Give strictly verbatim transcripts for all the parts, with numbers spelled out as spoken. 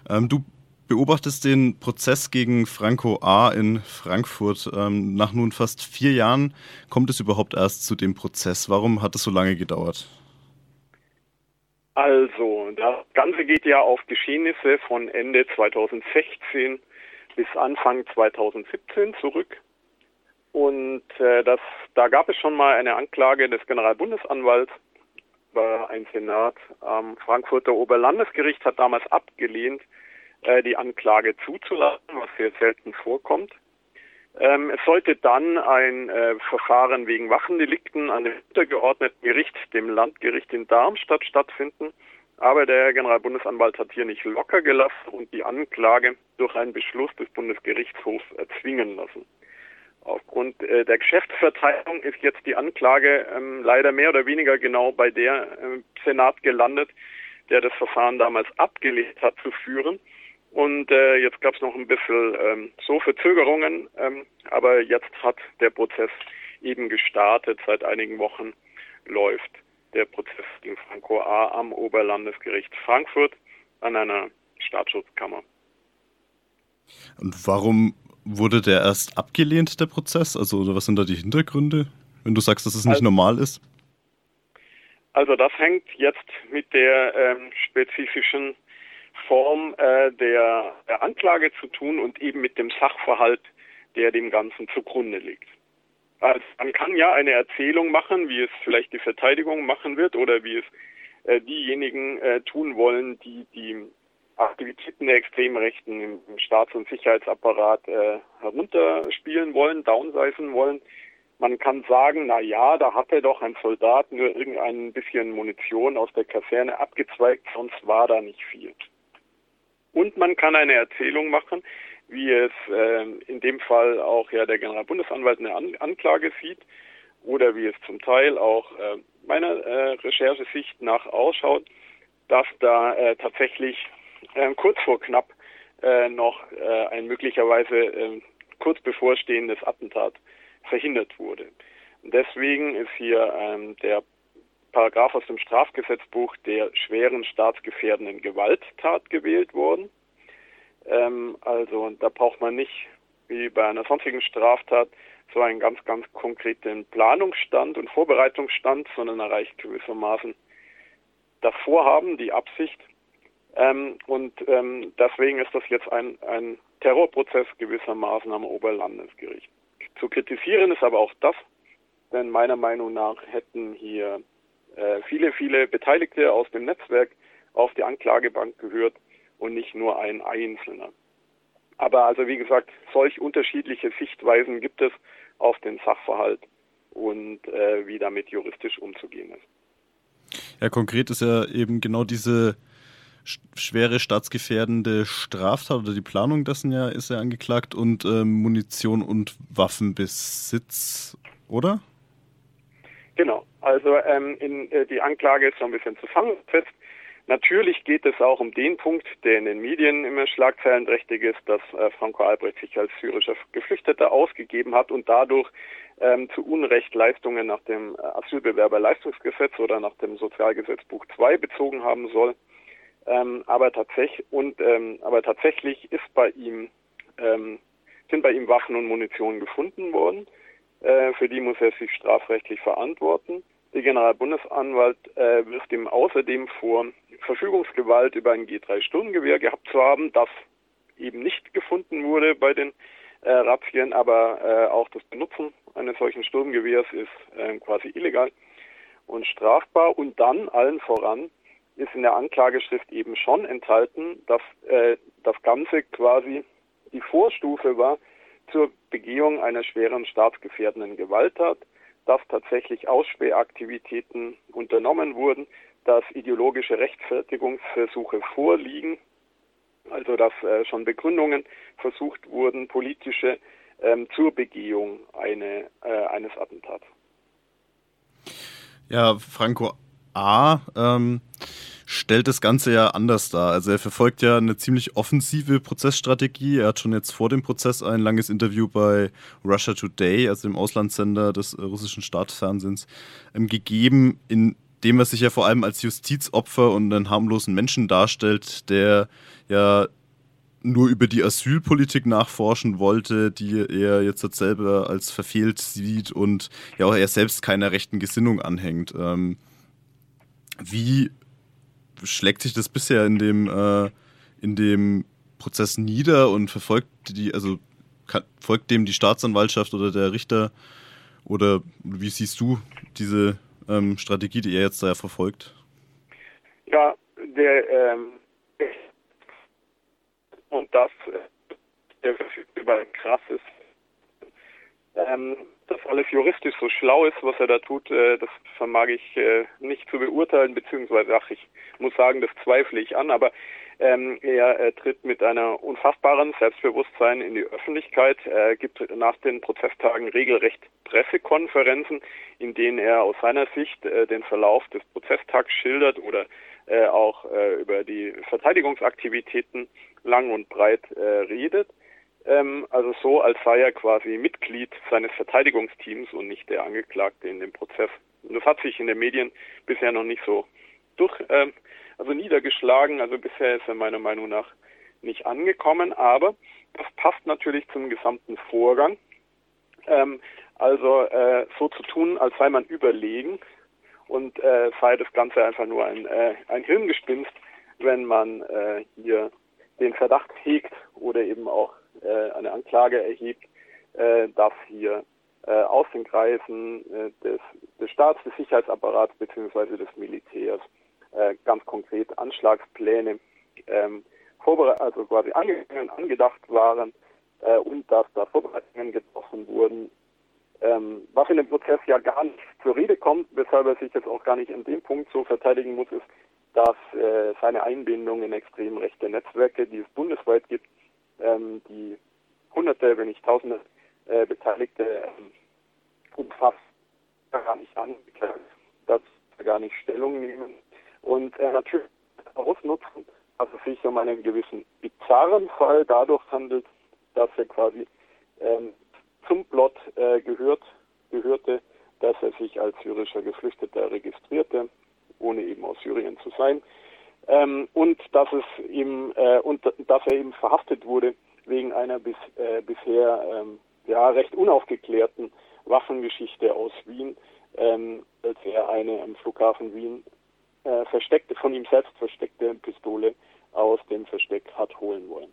Ähm, du beobachtest den Prozess gegen Franco A. in Frankfurt. Ähm, nach nun fast vier Jahren kommt es überhaupt erst zu dem Prozess. Warum hat es so lange gedauert? Also, das Ganze geht ja auf Geschehnisse von Ende zweitausendsechzehn bis Anfang zweitausendsiebzehn zurück. Und äh, das, da gab es schon mal eine Anklage des Generalbundesanwalts, war ein Senat am Frankfurter Oberlandesgericht hat damals abgelehnt, äh, die Anklage zuzulassen, was sehr selten vorkommt. Ähm, es sollte dann ein äh, Verfahren wegen Waffendelikten an dem untergeordneten Gericht, dem Landgericht in Darmstadt, stattfinden. Aber der Generalbundesanwalt hat hier nicht locker gelassen und die Anklage durch einen Beschluss des Bundesgerichtshofs erzwingen lassen. Aufgrund äh, der Geschäftsverteilung ist jetzt die Anklage ähm, leider mehr oder weniger genau bei der äh, Senat gelandet, der das Verfahren damals abgelehnt hat zu führen. Und äh, jetzt gab es noch ein bisschen ähm, so Verzögerungen, ähm, aber jetzt hat der Prozess eben gestartet. Seit einigen Wochen läuft der Prozess gegen Franco A. am Oberlandesgericht Frankfurt an einer Staatsschutzkammer. Und warum wurde der erst abgelehnt, der Prozess? Also oder was sind da die Hintergründe, wenn du sagst, dass es nicht also, normal ist? Also das hängt jetzt mit der ähm, spezifischen Form äh, der, der Anklage zu tun und eben mit dem Sachverhalt, der dem Ganzen zugrunde liegt. Also man kann ja eine Erzählung machen, wie es vielleicht die Verteidigung machen wird oder wie es äh, diejenigen äh, tun wollen, die die Aktivitäten der Extremrechten im, im Staats- und Sicherheitsapparat äh, herunterspielen wollen, downsizen wollen. Man kann sagen, na ja, da hatte doch ein Soldat nur irgendein bisschen Munition aus der Kaserne abgezweigt, sonst war da nicht viel. Und man kann eine Erzählung machen, wie es äh, in dem Fall auch ja der Generalbundesanwalt eine An- Anklage sieht oder wie es zum Teil auch äh, meiner äh, Recherchesicht nach ausschaut, dass da äh, tatsächlich äh, kurz vor knapp äh, noch äh, ein möglicherweise äh, kurz bevorstehendes Attentat verhindert wurde. Und deswegen ist hier ähm, der Paragraph aus dem Strafgesetzbuch der schweren staatsgefährdenden Gewalttat gewählt worden. Ähm, also da braucht man nicht wie bei einer sonstigen Straftat so einen ganz, ganz konkreten Planungsstand und Vorbereitungsstand, sondern erreicht gewissermaßen das Vorhaben, die Absicht. Ähm, und ähm, deswegen ist das jetzt ein, ein Terrorprozess gewissermaßen am Oberlandesgericht. Zu kritisieren ist aber auch das, denn meiner Meinung nach hätten hier äh, viele, viele Beteiligte aus dem Netzwerk auf die Anklagebank gehört und nicht nur ein Einzelner. Aber also wie gesagt, solch unterschiedliche Sichtweisen gibt es auf den Sachverhalt und äh, wie damit juristisch umzugehen ist. Ja, konkret ist ja eben genau diese sch- schwere staatsgefährdende Straftat oder die Planung dessen ja ist ja angeklagt und ähm, Munition und Waffenbesitz, oder? Genau, also ähm, in, äh, die Anklage ist so ein bisschen zusammengefasst. Natürlich geht es auch um den Punkt, der in den Medien immer schlagzeilenträchtig ist, dass äh, Franco Albrecht sich als syrischer Geflüchteter ausgegeben hat und dadurch ähm, zu Unrecht Leistungen nach dem Asylbewerberleistungsgesetz oder nach dem Sozialgesetzbuch zwei bezogen haben soll. Ähm, aber, tatsächlich, und, ähm, aber tatsächlich ist bei ihm, ähm, sind bei ihm Waffen und Munition gefunden worden. Äh, für die muss er sich strafrechtlich verantworten. Der Generalbundesanwalt äh, wirft ihm außerdem vor, Verfügungsgewalt über ein G drei Sturmgewehr gehabt zu haben, das eben nicht gefunden wurde bei den äh, Razzien, aber äh, auch das Benutzen eines solchen Sturmgewehrs ist äh, quasi illegal und strafbar. Und dann allen voran ist in der Anklageschrift eben schon enthalten, dass äh, das Ganze quasi die Vorstufe war zur Begehung einer schweren staatsgefährdenden Gewalttat, dass tatsächlich Ausspähaktivitäten unternommen wurden, dass ideologische Rechtfertigungsversuche vorliegen, also dass äh, schon Begründungen versucht wurden, politische, ähm, zur Begehung eine, äh, eines Attentats. Ja, Franco A. Ähm, stellt das Ganze ja anders dar. Also er verfolgt ja eine ziemlich offensive Prozessstrategie. Er hat schon jetzt vor dem Prozess ein langes Interview bei Russia Today, also dem Auslandssender des äh, russischen Staatsfernsehens, ähm, gegeben, in dem er sich ja vor allem als Justizopfer und einen harmlosen Menschen darstellt, der ja nur über die Asylpolitik nachforschen wollte, die er jetzt selber als verfehlt sieht und ja auch er selbst keiner rechten Gesinnung anhängt. Ähm, wie schlägt sich das bisher in dem, äh, in dem Prozess nieder und verfolgt die, also kann, folgt dem die Staatsanwaltschaft oder der Richter, oder wie siehst du diese ähm, Strategie, die er jetzt da verfolgt? Ja, der ähm, und das der verfügt über ein krasses, ähm, dass alles juristisch so schlau ist, was er da tut, äh, das vermag ich äh, nicht zu beurteilen, beziehungsweise ach, ich muss sagen, das zweifle ich an, aber ähm, er äh, tritt mit einer unfassbaren Selbstbewusstsein in die Öffentlichkeit, äh, gibt nach den Prozesstagen regelrecht Pressekonferenzen, in denen er aus seiner Sicht äh, den Verlauf des Prozesstags schildert oder äh, auch äh, über die Verteidigungsaktivitäten lang und breit äh, redet. Ähm, also so, als sei er quasi Mitglied seines Verteidigungsteams und nicht der Angeklagte in dem Prozess. Und das hat sich in den Medien bisher noch nicht so durch, ähm, also niedergeschlagen. Also bisher ist er meiner Meinung nach nicht angekommen, aber das passt natürlich zum gesamten Vorgang. Ähm, also äh, so zu tun, als sei man überlegen und äh, sei das Ganze einfach nur ein, äh, ein Hirngespinst, wenn man äh, hier den Verdacht hegt oder eben auch äh, eine Anklage erhebt, äh, dass hier äh, aus den Kreisen äh, des, des Staats, des Sicherheitsapparats bzw. des Militärs äh, ganz konkret Anschlagspläne ähm, vorbereitet, also quasi angegangen, angedacht waren äh, und dass da Vorbereitungen getroffen wurden, ähm, was in dem Prozess ja gar nicht zur Rede kommt, weshalb er sich jetzt auch gar nicht an dem Punkt so verteidigen muss, ist, dass äh, seine Einbindung in extrem rechte Netzwerke, die es bundesweit gibt, ähm, die Hunderte, wenn nicht Tausende äh, Beteiligte ähm, umfasst, gar nicht angeklagt, dass gar nicht Stellung nehmen und äh, natürlich ausnutzen, dass es sich um einen gewissen bizarren Fall dadurch handelt, dass er quasi ähm, zum Plot äh, gehört, gehörte, dass er sich als syrischer Geflüchteter registrierte, ohne eben aus Syrien zu sein, ähm, und dass es ihm äh, und dass er eben verhaftet wurde wegen einer bis, äh, bisher ähm, ja recht unaufgeklärten Waffengeschichte aus Wien, ähm, als er eine am Flughafen Wien äh, versteckte, von ihm selbst versteckte Pistole aus dem Versteck hat holen wollen.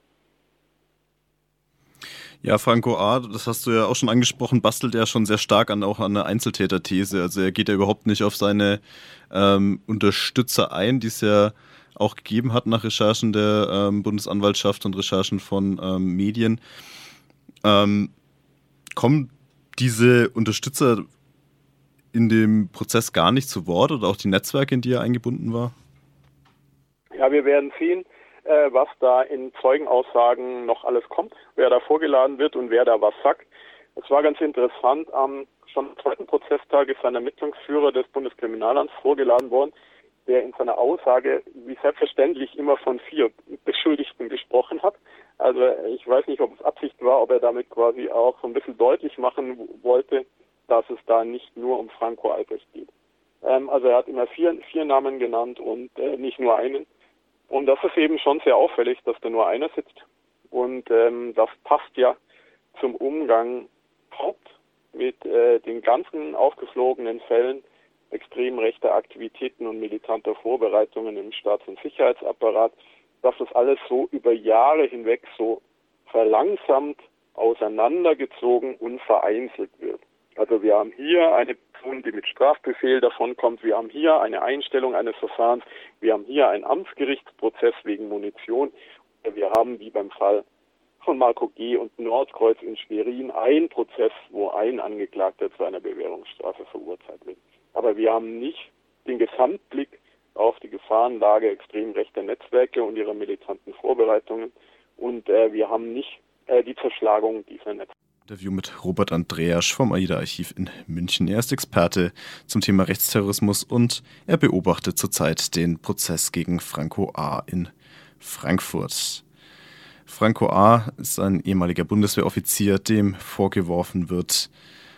Ja, Franco A., das hast du ja auch schon angesprochen, bastelt er schon sehr stark an auch an einer Einzeltäter-These. Also er geht ja überhaupt nicht auf seine ähm, Unterstützer ein, die es ja auch gegeben hat nach Recherchen der ähm, Bundesanwaltschaft und Recherchen von ähm, Medien. Ähm, kommen diese Unterstützer in dem Prozess gar nicht zu Wort oder auch die Netzwerke, in die er eingebunden war? Ja, wir werden sehen, äh, was da in Zeugenaussagen noch alles kommt, wer da vorgeladen wird und wer da was sagt. Es war ganz interessant, am schon am zweiten Prozesstag ist ein Ermittlungsführer des Bundeskriminalamts vorgeladen worden, der in seiner Aussage, wie selbstverständlich, immer von vier Beschuldigten gesprochen hat. Also ich weiß nicht, ob es Absicht war, ob er damit quasi auch so ein bisschen deutlich machen wollte, dass es da nicht nur um Franco Albrecht geht. Ähm, also er hat immer vier, vier Namen genannt und äh, nicht nur einen. Und das ist eben schon sehr auffällig, dass da nur einer sitzt. Und ähm, das passt ja zum Umgang Haupt mit äh, den ganzen aufgeflogenen Fällen extrem rechter Aktivitäten und militanter Vorbereitungen im Staats- und Sicherheitsapparat, dass das alles so über Jahre hinweg so verlangsamt auseinandergezogen und vereinzelt wird. Also wir haben hier eine Person, die mit Strafbefehl davonkommt, wir haben hier eine Einstellung eines Verfahrens, wir haben hier einen Amtsgerichtsprozess wegen Munition, wir haben wie beim Fall von Marco G. und Nordkreuz in Schwerin einen Prozess, wo ein Angeklagter zu einer Bewährungsstrafe verurteilt wird. Aber wir haben nicht den Gesamtblick auf die Gefahrenlage extrem rechter Netzwerke und ihrer militanten Vorbereitungen und äh, wir haben nicht äh, die Zerschlagung dieser Netzwerke. Interview mit Robert Andreasch vom AIDA-Archiv in München. Er ist Experte zum Thema Rechtsterrorismus und er beobachtet zurzeit den Prozess gegen Franco A. in Frankfurt. Franco A. ist ein ehemaliger Bundeswehroffizier, dem vorgeworfen wird,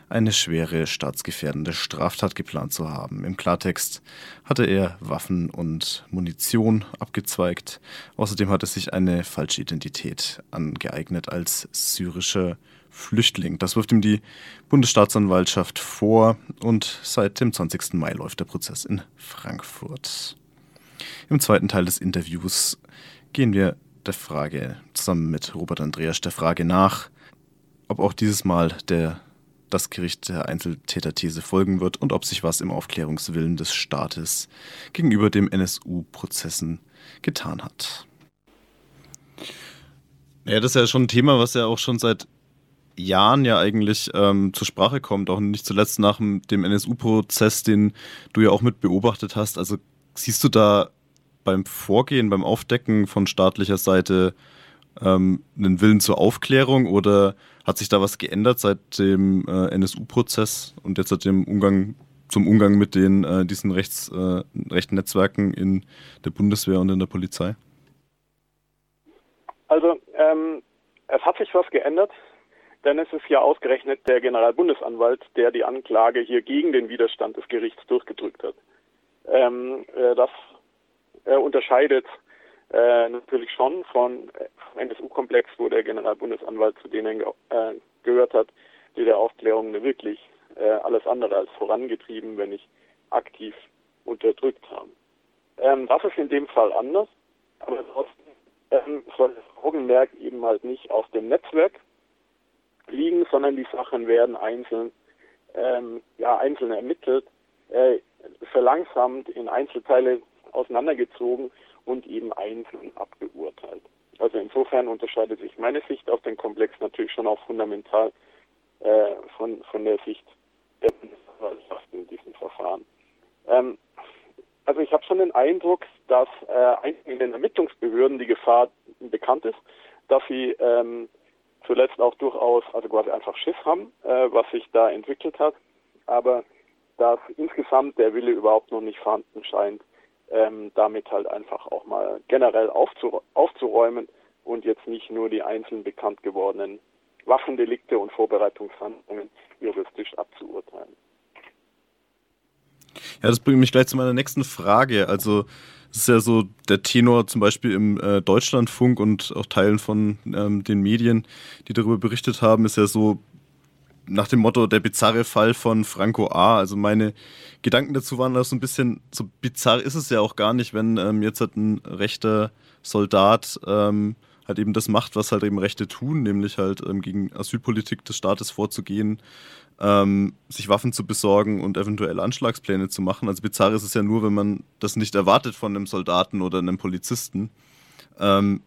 eine schwere staatsgefährdende Straftat geplant zu haben. Im Klartext hatte er Waffen und Munition abgezweigt. Außerdem hatte sich eine falsche Identität angeeignet als syrischer Flüchtling. Das wirft ihm die Bundesstaatsanwaltschaft vor und seit dem zwanzigsten Mai läuft der Prozess in Frankfurt. Im zweiten Teil des Interviews gehen wir der Frage zusammen mit Robert Andreasch der Frage nach, ob auch dieses Mal der, das Gericht der Einzeltäterthese folgen wird und ob sich was im Aufklärungswillen des Staates gegenüber dem N S U-Prozessen getan hat. Ja, das ist ja schon ein Thema, was ja auch schon seit Jahren ja eigentlich ähm, zur Sprache kommt, auch nicht zuletzt nach dem, dem N S U-Prozess, den du ja auch mit beobachtet hast. Also siehst du da beim Vorgehen, beim Aufdecken von staatlicher Seite ähm, einen Willen zur Aufklärung oder hat sich da was geändert seit dem äh, N S U-Prozess und jetzt seit dem Umgang zum Umgang mit den äh, diesen rechts, äh, rechten Netzwerken in der Bundeswehr und in der Polizei? Also ähm, es hat sich was geändert, denn es ist ja ausgerechnet der Generalbundesanwalt, der die Anklage hier gegen den Widerstand des Gerichts durchgedrückt hat. Ähm, äh, das äh, unterscheidet äh, natürlich schon von äh, vom N S U-Komplex, wo der Generalbundesanwalt zu denen äh, gehört hat, die der Aufklärung wirklich äh, alles andere als vorangetrieben, wenn nicht aktiv unterdrückt haben. Ähm, das ist in dem Fall anders, aber trotzdem ähm, soll das Augenmerk eben halt nicht auf dem Netzwerk liegen, sondern die Sachen werden einzeln, ähm, ja, einzeln ermittelt, äh, verlangsamt in Einzelteile auseinandergezogen und eben einzeln abgeurteilt. Also insofern unterscheidet sich meine Sicht auf den Komplex natürlich schon auch fundamental äh, von, von der Sicht der Bundesverwaltung in diesem Verfahren. Ähm, also ich habe schon den Eindruck, dass äh, in den Ermittlungsbehörden die Gefahr bekannt ist, dass sie ähm, zuletzt auch durchaus, also quasi einfach Schiss haben, äh, was sich da entwickelt hat, aber dass insgesamt der Wille überhaupt noch nicht vorhanden scheint, ähm, damit halt einfach auch mal generell aufzurä- aufzuräumen und jetzt nicht nur die einzeln bekannt gewordenen Waffendelikte und Vorbereitungshandlungen juristisch abzuurteilen. Ja, das bringt mich gleich zu meiner nächsten Frage. Also es ist ja so der Tenor zum Beispiel im äh, Deutschlandfunk und auch Teilen von ähm, den Medien, die darüber berichtet haben, ist ja so nach dem Motto der bizarre Fall von Franco A. Also meine Gedanken dazu waren da so ein bisschen, so bizarr ist es ja auch gar nicht, wenn ähm, jetzt halt ein rechter Soldat ähm, halt eben das macht, was halt eben Rechte tun, nämlich halt ähm, gegen Asylpolitik des Staates vorzugehen, ähm, sich Waffen zu besorgen und eventuell Anschlagspläne zu machen. Also bizarr ist es ja nur, wenn man das nicht erwartet von einem Soldaten oder einem Polizisten. Ähm,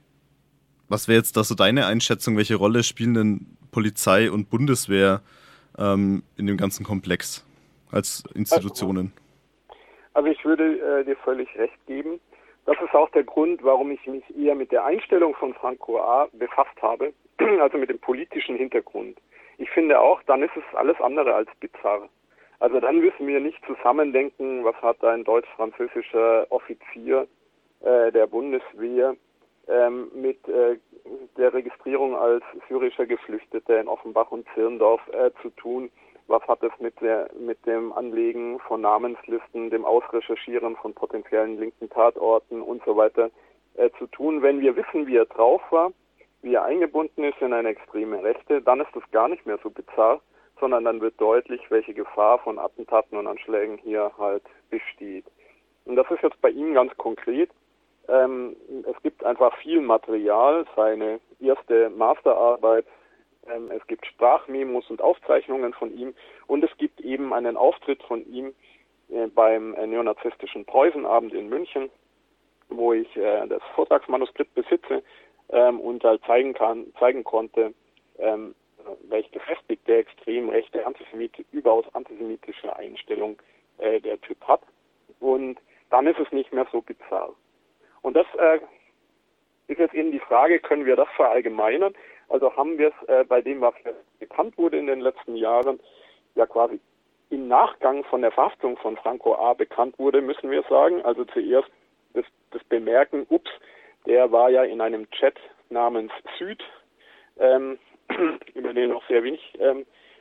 was wäre jetzt da so deine Einschätzung? Welche Rolle spielen denn Polizei und Bundeswehr ähm, in dem ganzen Komplex als Institutionen? Also ich würde äh, dir völlig recht geben. Das ist auch der Grund, warum ich mich eher mit der Einstellung von Franco A. befasst habe, also mit dem politischen Hintergrund. Ich finde auch, dann ist es alles andere als bizarr. Also dann müssen wir nicht zusammendenken, was hat ein deutsch-französischer Offizier äh, der Bundeswehr ähm, mit äh, der Registrierung als syrischer Geflüchteter in Offenbach und Zirndorf äh, zu tun. Was hat es mit der, mit dem Anlegen von Namenslisten, dem Ausrecherchieren von potenziellen linken Tatorten und so weiter äh, zu tun? Wenn wir wissen, wie er drauf war, wie er eingebunden ist in eine extreme Rechte, dann ist das gar nicht mehr so bizarr, sondern dann wird deutlich, welche Gefahr von Attentaten und Anschlägen hier halt besteht. Und das ist jetzt bei ihm ganz konkret. Ähm, es gibt einfach viel Material, seine erste Masterarbeit, ähm, es gibt Sprachmemos und Aufzeichnungen von ihm und es gibt eben einen Auftritt von ihm äh, beim äh, neonazistischen Preußenabend in München, wo ich äh, das Vortragsmanuskript besitze ähm, und halt zeigen kann, zeigen konnte, ähm, welche gefestigte, extrem rechte, antisemit, überaus antisemitische Einstellung äh, der Typ hat. Und dann ist es nicht mehr so bizarr. Und das äh, ist jetzt eben die Frage, können wir das verallgemeinern? Also haben wir es äh, bei dem, was bekannt wurde in den letzten Jahren, ja quasi im Nachgang von der Verhaftung von Franco A. bekannt wurde, müssen wir sagen. Also zuerst das, das Bemerken, ups, der war ja in einem Chat namens Süd, ähm, über den noch sehr wenig ähm,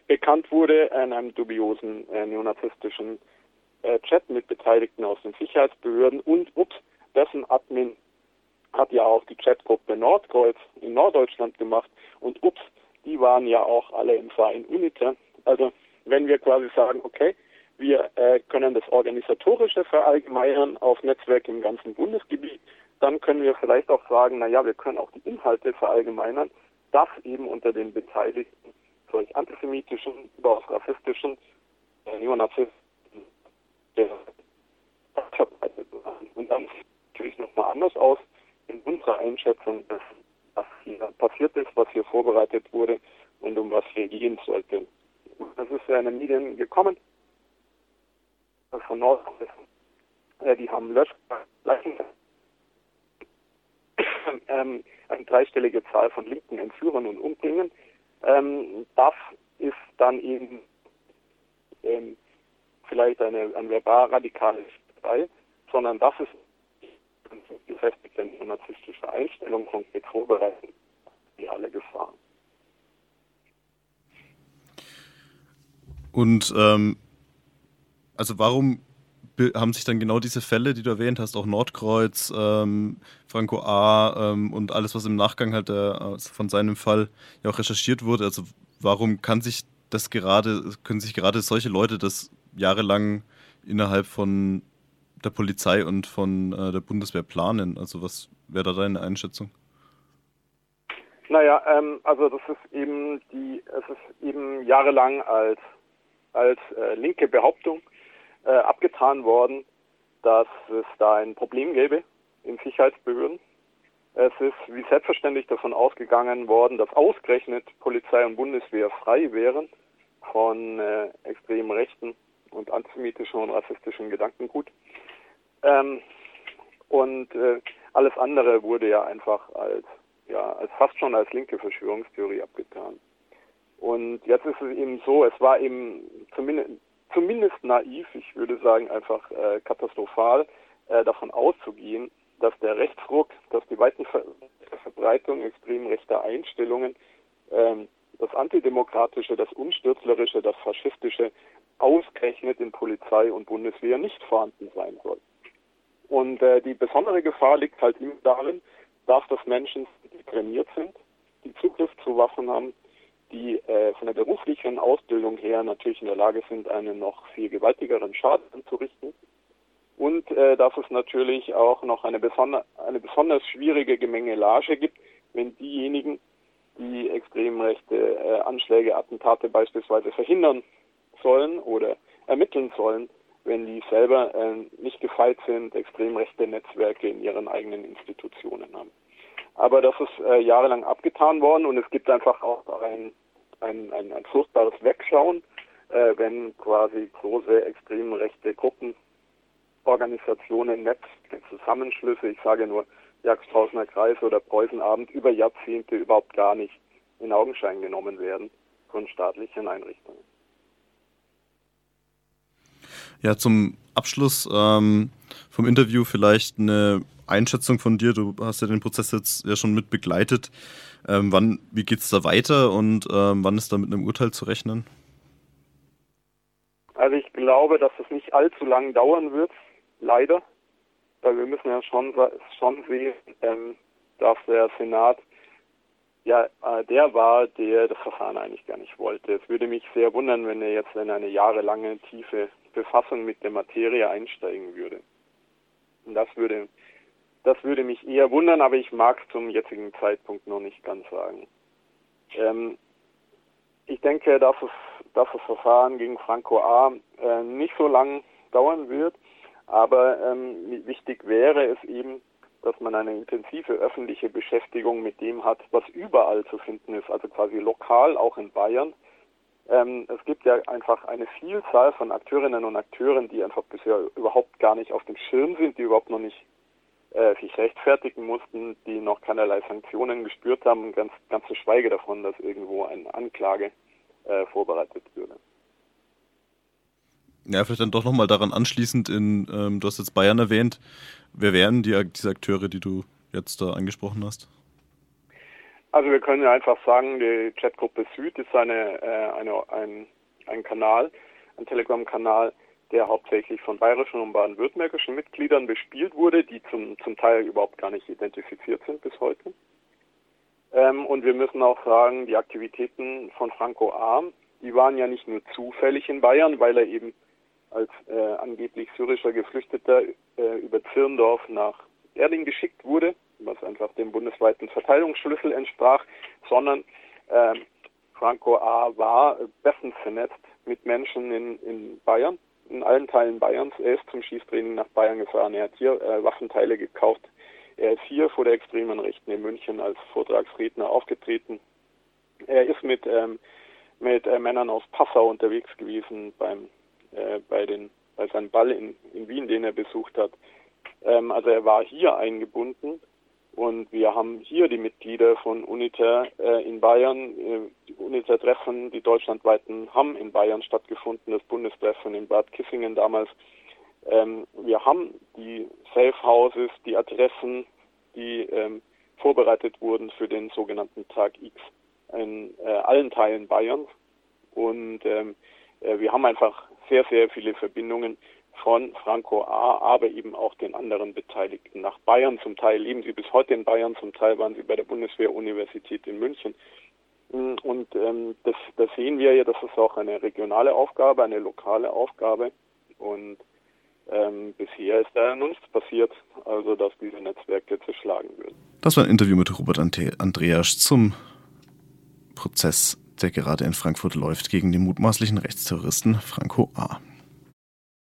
bekannt wurde in einem dubiosen äh, neonazistischen äh, Chat mit Beteiligten aus den Sicherheitsbehörden und ups, dessen Admin hat ja auch die Chatgruppe Nordkreuz in Norddeutschland gemacht und ups, die waren ja auch alle im Verein UNITA. Also wenn wir quasi sagen, okay, wir äh, können das Organisatorische verallgemeinern auf Netzwerke im ganzen Bundesgebiet, dann können wir vielleicht auch sagen, naja, wir können auch die Inhalte verallgemeinern, dass eben unter den Beteiligten solch antisemitischen, überaus rassistischen, äh, neonazistischen der verbreitet waren. Und dann sieht es natürlich nochmal anders aus in unserer Einschätzung, dass was hier passiert ist, was hier vorbereitet wurde und um was hier gehen sollte. Das ist ja in den Medien gekommen, von Nordkorea. Äh, die haben Löschleichen, ähm, eine dreistellige Zahl von Linken entführen und umbringen. Ähm, das ist dann eben ähm, vielleicht eine, ein verbal radikales Teil, sondern das ist gefestigte narzisstische Einstellung konkret vorbereiten, die alle Gefahren. Und ähm, also warum haben sich dann genau diese Fälle, die du erwähnt hast, auch Nordkreuz, ähm, Franco A. Ähm, und alles, was im Nachgang halt äh, also von seinem Fall ja auch recherchiert wurde, also warum kann sich das gerade, können sich gerade solche Leute das jahrelang innerhalb von der Polizei und von äh, der Bundeswehr planen? Also was wäre da deine Einschätzung? Naja, ähm, also das ist eben die, es ist eben jahrelang als als äh, linke Behauptung äh, abgetan worden, dass es da ein Problem gäbe in Sicherheitsbehörden. Es ist wie selbstverständlich davon ausgegangen worden, dass ausgerechnet Polizei und Bundeswehr frei wären von äh, extrem rechten und antisemitischen und rassistischen Gedankengut. Ähm, und äh, alles andere wurde ja einfach als, ja, als fast schon als linke Verschwörungstheorie abgetan. Und jetzt ist es eben so, es war eben zumindest, zumindest naiv, ich würde sagen einfach äh, katastrophal, äh, davon auszugehen, dass der Rechtsruck, dass die weite Ver- Verbreitung extrem rechter Einstellungen, ähm, das Antidemokratische, das Umstürzlerische, das Faschistische ausgerechnet in Polizei und Bundeswehr nicht vorhanden sein soll. Und äh, die besondere Gefahr liegt halt immer darin, dass das Menschen, die trainiert sind, die Zugriff zu Waffen haben, die äh, von der beruflichen Ausbildung her natürlich in der Lage sind, einen noch viel gewaltigeren Schaden anzurichten. Und äh, dass es natürlich auch noch eine, besonder, eine besonders schwierige Gemengelage gibt, wenn diejenigen, die extrem rechte äh, Anschläge, Attentate beispielsweise verhindern sollen oder ermitteln sollen, wenn die selber äh, nicht gefeit sind, extrem rechte Netzwerke in ihren eigenen Institutionen haben. Aber das ist äh, jahrelang abgetan worden und es gibt einfach auch ein, ein, ein, ein furchtbares Wegschauen, äh, wenn quasi große extrem rechte Gruppen, Organisationen, Netzwerke, Zusammenschlüsse, ich sage nur Jagdhausener Kreis oder Preußenabend, über Jahrzehnte überhaupt gar nicht in Augenschein genommen werden von staatlichen Einrichtungen. Ja, zum Abschluss ähm, vom Interview vielleicht eine Einschätzung von dir. Du hast ja den Prozess jetzt ja schon mit begleitet. Ähm, wann, wie geht es da weiter und ähm, wann ist da mit einem Urteil zu rechnen? Also ich glaube, dass es nicht allzu lang dauern wird, leider. Weil wir müssen ja schon, schon sehen, ähm, dass der Senat ja äh, der war, der das Verfahren eigentlich gar nicht wollte. Es würde mich sehr wundern, wenn er jetzt in eine jahrelange tiefe Befassung mit der Materie einsteigen würde. Und das würde, das würde mich eher wundern, aber ich mag es zum jetzigen Zeitpunkt noch nicht ganz sagen. Ähm, ich denke, dass es, dass das Verfahren gegen Franco A. Äh, nicht so lang dauern wird, aber ähm, wichtig wäre es eben, dass man eine intensive öffentliche Beschäftigung mit dem hat, was überall zu finden ist, also quasi lokal, auch in Bayern. Ähm, es gibt ja einfach eine Vielzahl von Akteurinnen und Akteuren, die einfach bisher überhaupt gar nicht auf dem Schirm sind, die überhaupt noch nicht äh, sich rechtfertigen mussten, die noch keinerlei Sanktionen gespürt haben, ganz, ganz zu schweige davon, dass irgendwo eine Anklage äh, vorbereitet würde. Ja, vielleicht dann doch nochmal daran anschließend, in, ähm, du hast jetzt Bayern erwähnt, wer wären die, diese Akteure, die du jetzt da angesprochen hast? Also wir können ja einfach sagen, die Chatgruppe Süd ist eine, äh, eine, ein, ein Kanal, ein Telegram-Kanal, der hauptsächlich von bayerischen und baden-württembergischen Mitgliedern bespielt wurde, die zum, zum Teil überhaupt gar nicht identifiziert sind bis heute. Ähm, und wir müssen auch sagen, die Aktivitäten von Franco A., die waren ja nicht nur zufällig in Bayern, weil er eben als äh, angeblich syrischer Geflüchteter äh, über Zirndorf nach Erding geschickt wurde, was einfach dem bundesweiten Verteilungsschlüssel entsprach, sondern äh, Franco A. war bestens vernetzt mit Menschen in, in Bayern, in allen Teilen Bayerns. Er ist zum Schießtraining nach Bayern gefahren, er hat hier äh, Waffenteile gekauft, er ist hier vor der extremen Rechten in München als Vortragsredner aufgetreten. Er ist mit, ähm, mit äh, Männern aus Passau unterwegs gewesen beim, äh, bei, den, bei seinem Ball in, in Wien, den er besucht hat. Ähm, also er war hier eingebunden. Und wir haben hier die Mitglieder von UNITER äh, in Bayern. Äh, die UNITER-Treffen, die deutschlandweiten, haben in Bayern stattgefunden, das Bundestreffen in Bad Kissingen damals. Ähm, wir haben die Safe Houses, die Adressen, die ähm, vorbereitet wurden für den sogenannten Tag X in äh, allen Teilen Bayerns. Und ähm, äh, wir haben einfach sehr, sehr viele Verbindungen von Franco A., aber eben auch den anderen Beteiligten nach Bayern. Zum Teil leben sie bis heute in Bayern, zum Teil waren sie bei der Bundeswehr-Universität in München. Und ähm, das, das sehen wir ja, das ist auch eine regionale Aufgabe, eine lokale Aufgabe. Und ähm, bisher ist da noch nichts passiert, also dass diese Netzwerke zerschlagen würden. Das war ein Interview mit Robert Andreasch zum Prozess, der gerade in Frankfurt läuft, gegen den mutmaßlichen Rechtsterroristen Franco A.